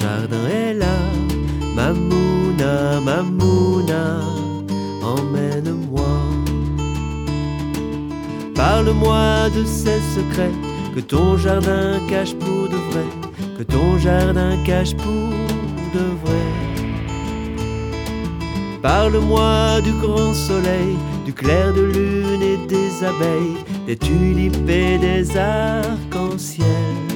jardin est là. Mamouna, Mamouna, emmène-moi. Parle-moi de ces secrets que ton jardin cache pour de vrai, que ton jardin cache pour de vrai. Parle-moi du grand soleil, du clair de lune et des abeilles, des tulipes et des arcs-en-ciel.